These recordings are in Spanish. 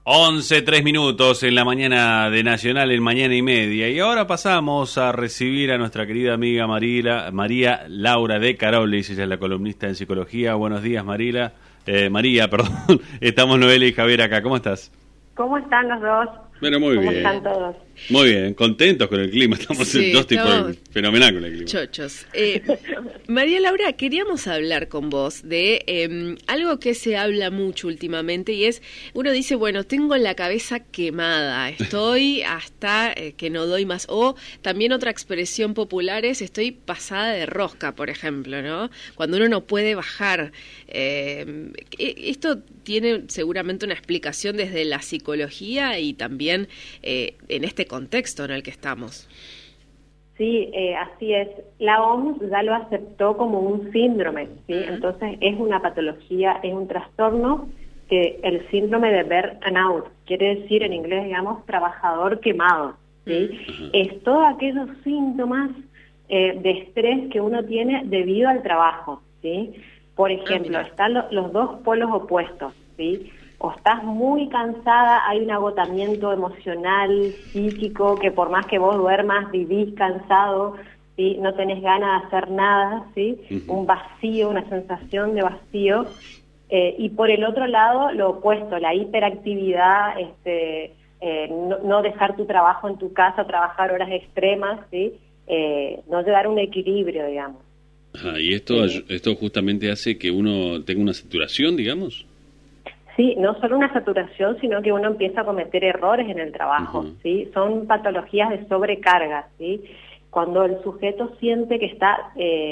11:03 en la mañana de Nacional, en Mañana y Media. Y ahora pasamos a recibir a nuestra querida amiga María Laura de Carolis. Ella es la columnista en psicología. Buenos días, María, perdón. Estamos Noelia y Javier acá. ¿Cómo estás? ¿Cómo están los dos? Bueno, muy bien. ¿Cómo están todos? Muy bien, contentos con el clima. Estamos Sí, dos tipos estamos fenomenal con el clima. chochos. María Laura, queríamos hablar con vos de algo que se habla mucho últimamente y es, uno dice, bueno, tengo la cabeza quemada, estoy hasta que no doy más. O también otra expresión popular es, estoy pasada de rosca, por ejemplo, ¿no? Cuando uno no puede bajar. Esto tiene seguramente una explicación desde la psicología y también en este contexto en el que estamos. Sí, así es. La OMS ya lo aceptó como un síndrome, ¿sí? Entonces es una patología, es un trastorno que el síndrome de burnout, quiere decir en inglés, digamos, trabajador quemado, ¿sí? Es todos aquellos síntomas de estrés que uno tiene debido al trabajo, ¿sí? Por ejemplo, están los dos polos opuestos, ¿sí? O estás muy cansada, hay un agotamiento emocional, psíquico, que por más que vos duermas, vivís cansado, ¿sí? No tenés ganas de hacer nada, ¿sí? Un vacío, una sensación de vacío. Y por el otro lado, lo opuesto, la hiperactividad, no dejar tu trabajo en tu casa, trabajar horas extremas, ¿sí? No llegar a un equilibrio, digamos. Ajá, y esto justamente hace que uno tenga una saturación, digamos. Sí, no solo una saturación, sino que uno empieza a cometer errores en el trabajo, ¿sí? Son patologías de sobrecarga, ¿sí? Cuando el sujeto siente que está,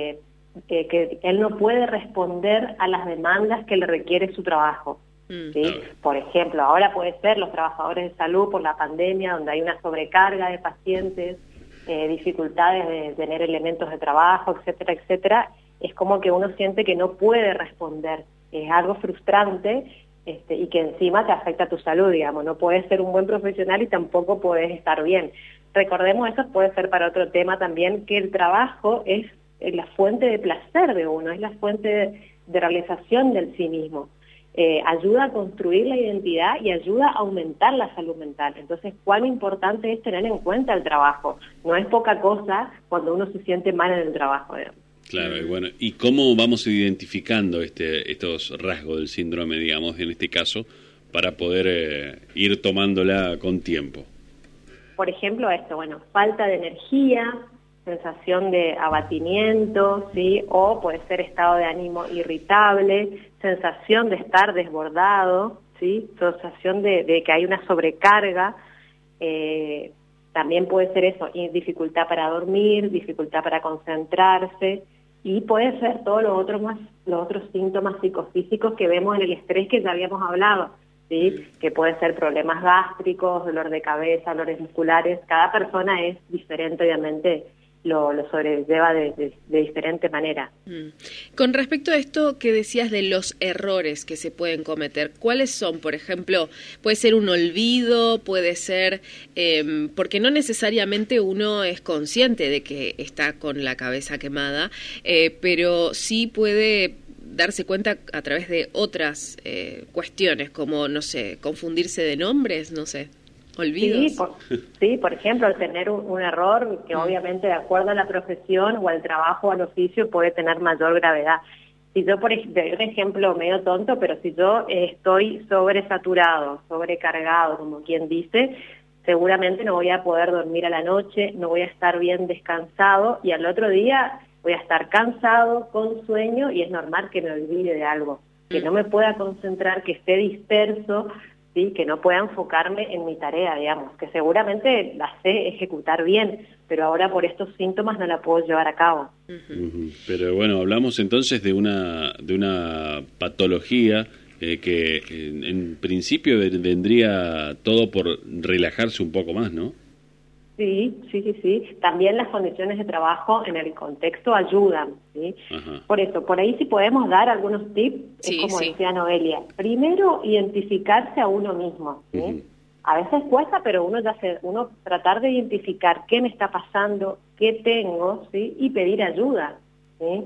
que él no puede responder a las demandas que le requiere su trabajo, ¿sí? Por ejemplo, ahora puede ser los trabajadores de salud por la pandemia, donde hay una sobrecarga de pacientes, dificultades de tener elementos de trabajo, etcétera, etcétera. Es como que uno siente que no puede responder, es algo frustrante. Y que encima te afecta a tu salud, digamos, no puedes ser un buen profesional y tampoco puedes estar bien. Recordemos, eso puede ser para otro tema también, que el trabajo es la fuente de placer de uno, es la fuente de realización del sí mismo. Ayuda a construir la identidad y ayuda a aumentar la salud mental. Entonces, cuán importante es tener en cuenta el trabajo. No es poca cosa cuando uno se siente mal en el trabajo, digamos. Claro, y bueno, ¿y cómo vamos identificando estos rasgos del síndrome, digamos, en este caso, para poder ir tomándola con tiempo? Por ejemplo, falta de energía, sensación de abatimiento, ¿sí? O puede ser estado de ánimo irritable, sensación de estar desbordado, ¿sí? Sensación de que hay una sobrecarga. También puede ser eso, dificultad para dormir, dificultad para concentrarse, y puede ser todos los otros síntomas psicofísicos que vemos en el estrés que ya habíamos hablado, ¿sí? Que puede ser problemas gástricos, dolor de cabeza, dolores musculares. Cada persona es diferente, obviamente, lo sobrelleva de diferente manera. Con respecto a esto que decías de los errores que se pueden cometer, ¿cuáles son? Por ejemplo, puede ser un olvido, puede ser, porque no necesariamente uno es consciente de que está con la cabeza quemada, pero sí puede darse cuenta a través de otras cuestiones, como, no sé, confundirse de nombres, no sé. ¿Olvidos? Sí, por ejemplo, tener un error que obviamente de acuerdo a la profesión o al trabajo o al oficio puede tener mayor gravedad. Si yo, por ejemplo, un ejemplo medio tonto, pero si yo estoy sobresaturado, sobrecargado, como quien dice, seguramente no voy a poder dormir a la noche, no voy a estar bien descansado y al otro día voy a estar cansado, con sueño, y es normal que me olvide de algo, que no me pueda concentrar, que esté disperso, ¿sí? Que no pueda enfocarme en mi tarea, digamos, que seguramente la sé ejecutar bien, pero ahora por estos síntomas no la puedo llevar a cabo. Pero bueno, hablamos entonces de una patología que en principio vendría todo por relajarse un poco más, ¿no? Sí. También las condiciones de trabajo en el contexto ayudan, ¿sí? Por eso, por ahí sí podemos dar algunos tips, es como decía Noelia. Primero, identificarse a uno mismo, ¿sí? A veces cuesta, pero uno tratar de identificar qué me está pasando, qué tengo, ¿sí? Y pedir ayuda, ¿sí?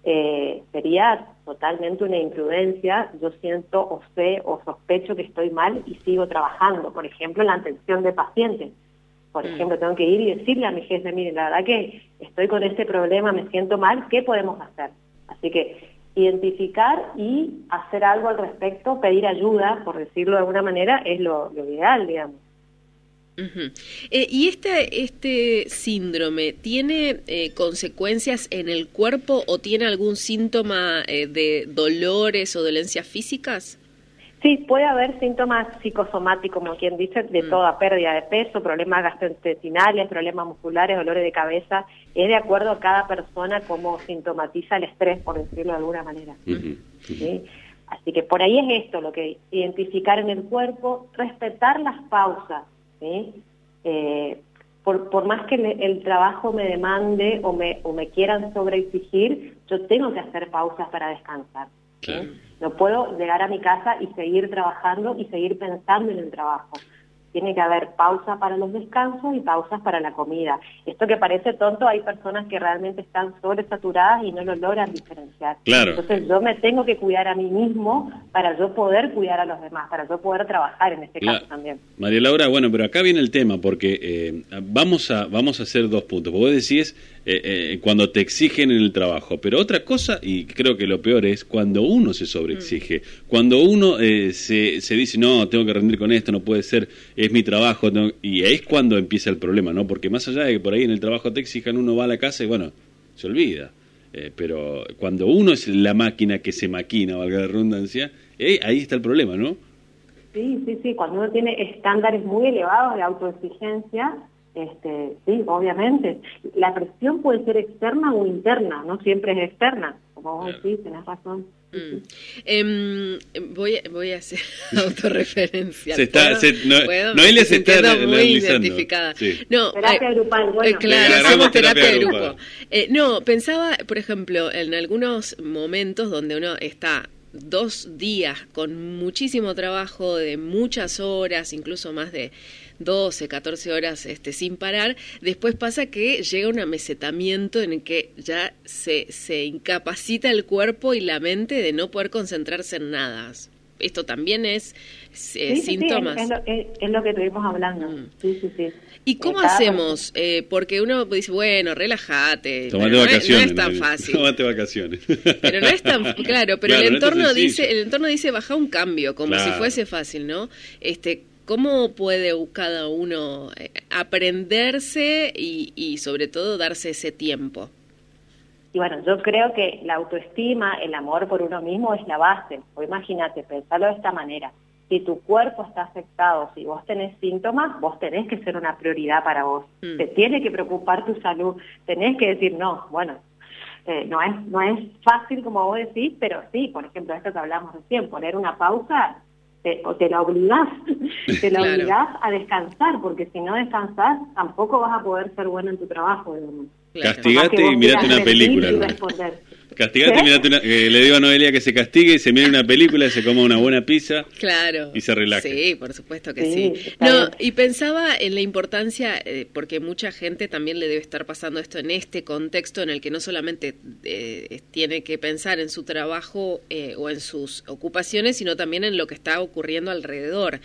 sería totalmente una imprudencia. Yo siento o sé o sospecho que estoy mal y sigo trabajando, por ejemplo, en la atención de pacientes. Por ejemplo, tengo que ir y decirle a mi jefe, mire, la verdad que estoy con este problema, me siento mal, ¿qué podemos hacer? Así que identificar y hacer algo al respecto, pedir ayuda, por decirlo de alguna manera, es lo ideal, digamos. Uh-huh. ¿Y este síndrome tiene consecuencias en el cuerpo o tiene algún síntoma de dolores o dolencias físicas? Sí, puede haber síntomas psicosomáticos, como quien dice, de toda pérdida de peso, problemas gastrointestinales, problemas musculares, dolores de cabeza. Es de acuerdo a cada persona cómo sintomatiza el estrés, por decirlo de alguna manera. ¿Sí? Así que por ahí es esto, lo que identificar en el cuerpo, respetar las pausas. ¿Sí? Por más que el trabajo me demande o me quieran sobreexigir, yo tengo que hacer pausas para descansar. ¿Sí? Claro. No puedo llegar a mi casa y seguir trabajando y seguir pensando en el trabajo. Tiene que haber pausa para los descansos y pausas para la comida. Esto que parece tonto, hay personas que realmente están sobresaturadas y no lo logran diferenciar. Claro. Entonces yo me tengo que cuidar a mí mismo para yo poder cuidar a los demás, para yo poder trabajar en este caso también. María Laura, bueno, pero acá viene el tema, porque vamos a hacer 2 puntos. Vos decís cuando te exigen en el trabajo, pero otra cosa, y creo que lo peor es cuando uno se sobreexige, cuando uno se dice, no, tengo que rendir con esto, no puede ser, es mi trabajo, y ahí es cuando empieza el problema, ¿no? Porque más allá de que por ahí en el trabajo te exijan, uno va a la casa y bueno, se olvida. Pero cuando uno es la máquina que se maquina, valga la redundancia, ahí está el problema, ¿no? Sí, cuando uno tiene estándares muy elevados de autoexigencia, sí, obviamente. La presión puede ser externa o interna, no siempre es externa, como vos decís, tenés razón. Voy a hacer autorreferencia. Noelia se está muy identificada. Sí. No, terapia grupal, bueno. Claro, hacemos terapia de grupo. No, pensaba, por ejemplo, en algunos momentos donde uno está 2 días con muchísimo trabajo de muchas horas, incluso más de 12, 14 horas sin parar, después pasa que llega un amesetamiento en el que ya se incapacita el cuerpo y la mente de no poder concentrarse en nada. Esto también es síntomas. Sí, es lo que estuvimos hablando. Sí. ¿Y cómo hacemos? Porque uno dice, bueno, relájate. Tomate vacaciones. No es tan fácil. Tomate vacaciones. Pero no es tan claro, pero el entorno dice baja un cambio, como si fuese fácil, ¿no? ¿Cómo puede cada uno aprenderse y sobre todo darse ese tiempo? Y bueno, yo creo que la autoestima, el amor por uno mismo es la base. O imagínate, pensarlo de esta manera. Si tu cuerpo está afectado, si vos tenés síntomas, vos tenés que ser una prioridad para vos. Te tiene que preocupar tu salud. Tenés que decir, no, bueno, no es fácil como vos decís, pero sí, por ejemplo, esto que hablamos recién, poner una pausa, te la obligás, obligás a descansar, porque si no descansás, tampoco vas a poder ser bueno en tu trabajo, digamos. Castigate y mirate una película. Castigate y mirate le digo a Noelia que se castigue y se mire una película y se coma una buena pizza. Claro. Y se relaje. Sí, por supuesto que sí. No, y pensaba en la importancia, porque mucha gente también le debe estar pasando esto en este contexto en el que no solamente tiene que pensar en su trabajo o en sus ocupaciones, sino también en lo que está ocurriendo alrededor.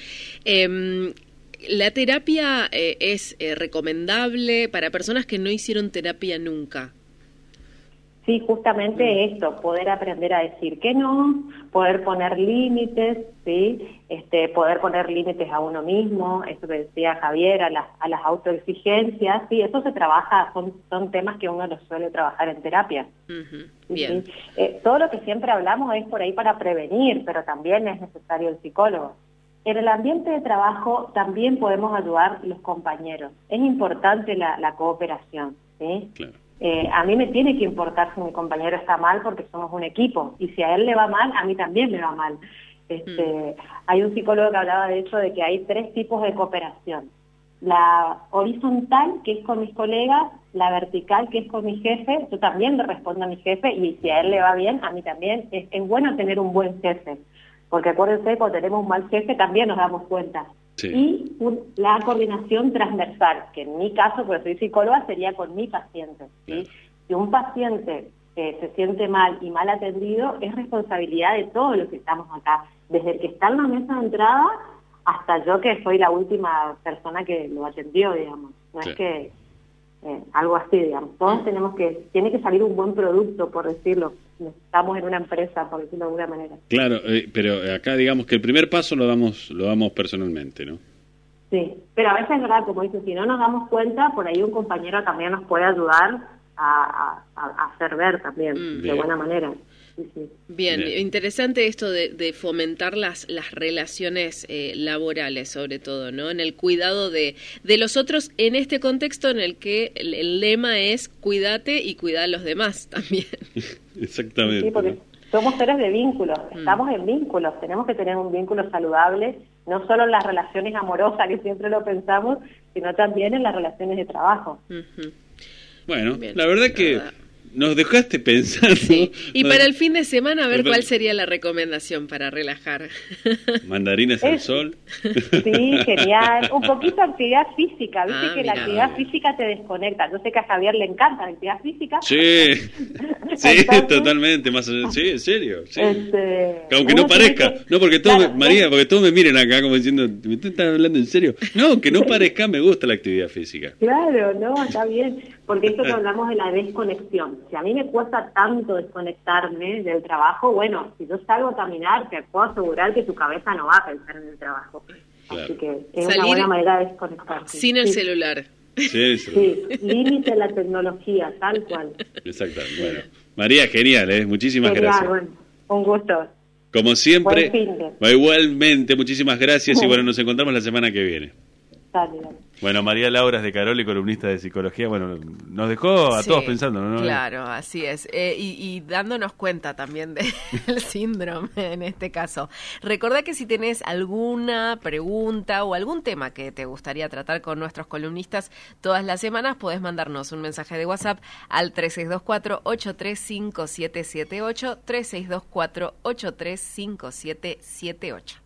¿La terapia es recomendable para personas que no hicieron terapia nunca? Sí, justamente esto, poder aprender a decir que no, poder poner límites, ¿sí? Poder poner límites a uno mismo, eso que decía Javier, a las autoexigencias, sí, eso se trabaja, son temas que uno los suele trabajar en terapia. Bien. ¿Sí? Todo lo que siempre hablamos es por ahí para prevenir, pero también es necesario el psicólogo. En el ambiente de trabajo también podemos ayudar los compañeros. Es importante la cooperación, ¿sí? Claro. A mí me tiene que importar si mi compañero está mal porque somos un equipo. Y si a él le va mal, a mí también me va mal. Hay un psicólogo que hablaba de hecho de que hay 3 tipos de cooperación. La horizontal, que es con mis colegas, la vertical, que es con mi jefe. Yo también le respondo a mi jefe y si a él le va bien, a mí también. Es bueno tener un buen jefe. Porque acuérdense, cuando tenemos un mal jefe también nos damos cuenta. Sí. Y la coordinación transversal, que en mi caso, porque soy psicóloga, sería con mi paciente. ¿sí? Si un paciente se siente mal y mal atendido, es responsabilidad de todos los que estamos acá, desde el que está en la mesa de entrada hasta yo que soy la última persona que lo atendió, digamos. No sí. Es que algo así, digamos. Todos tiene que salir un buen producto, por decirlo. Estamos en una empresa, por decirlo de alguna manera. Claro, pero acá digamos que el primer paso lo damos personalmente, ¿no? Sí, pero a veces es verdad, como dices, si no nos damos cuenta, por ahí un compañero también nos puede ayudar a hacer ver también, de buena manera. Sí, sí. Bien, interesante esto de fomentar las relaciones laborales, sobre todo, ¿no? En el cuidado de los otros, en este contexto en el que el lema es cuídate y cuida a los demás también. Exactamente. Sí, porque somos seres de vínculos, estamos en vínculos, tenemos que tener un vínculo saludable, no solo en las relaciones amorosas, que siempre lo pensamos, sino también en las relaciones de trabajo. Uh-huh. Bueno, bien, la verdad que nos dejaste pensando. Sí. Y para el fin de semana, a ver cuál sería la recomendación para relajar. Mandarinas al sol. Sí, genial. Un poquito de actividad física. Viste que mira, la actividad física te desconecta. Yo sé que a Javier le encanta la actividad física. Sí, sí, entonces, totalmente. Más allá. Sí, en serio. Sí. Aunque no parezca. No, porque todos, claro, María, porque todos me miren acá como diciendo, ¿me estás hablando en serio? No, que no parezca, me gusta la actividad física. Claro, no, está bien. Porque esto que hablamos de la desconexión. Si a mí me cuesta tanto desconectarme del trabajo, bueno, si yo salgo a caminar, te puedo asegurar que tu cabeza no va a pensar en el trabajo. Claro. Así que es una buena manera de desconectarse. Sin el celular. Sí, límite la tecnología, tal cual. Exactamente. Bueno, María, genial, muchísimas gracias. Bueno, un gusto. Como siempre, igualmente, muchísimas gracias y bueno, nos encontramos la semana que viene. Dale. Bueno, María Laura de Caroli, columnista de psicología, bueno, nos dejó a todos pensando, ¿no? Claro, así es. Y dándonos cuenta también del síndrome en este caso. Recordá que si tenés alguna pregunta o algún tema que te gustaría tratar con nuestros columnistas todas las semanas, podés mandarnos un mensaje de WhatsApp al 3624-835778, 3624-835778.